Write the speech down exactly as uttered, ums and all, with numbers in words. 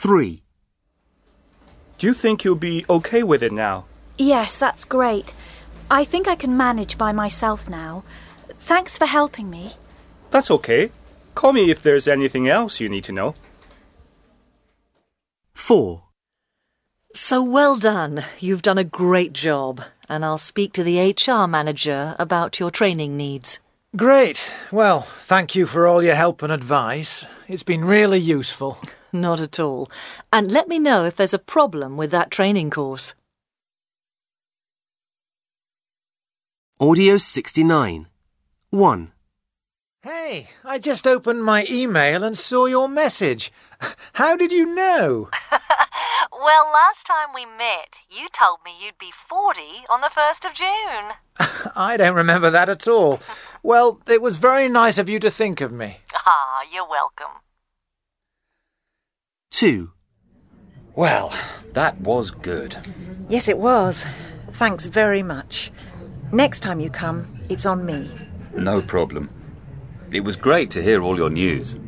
Three. Do you think you'll be okay with it now? Yes, that's great. I think I can manage by myself now. Thanks for helping me. That's okay. Call me if there's anything else you need to know. Four. So well done. You've done a great job, and I'll speak to the H R manager about your training needs. Great. Well, thank you for all your help and advice. It's been really useful. Not at all. And let me know if there's a problem with that training course. Audio sixty-nine. One. Hey, I just opened my email and saw your message. How did you know? Well, last time we met, you told me you'd be forty on the first of June. I don't remember that at all. Well, it was very nice of you to think of me. Ah, you're welcome. Two. Well, that was good. Yes, it was. Thanks very much. Next time you come, it's on me. No problem. It was great to hear all your news.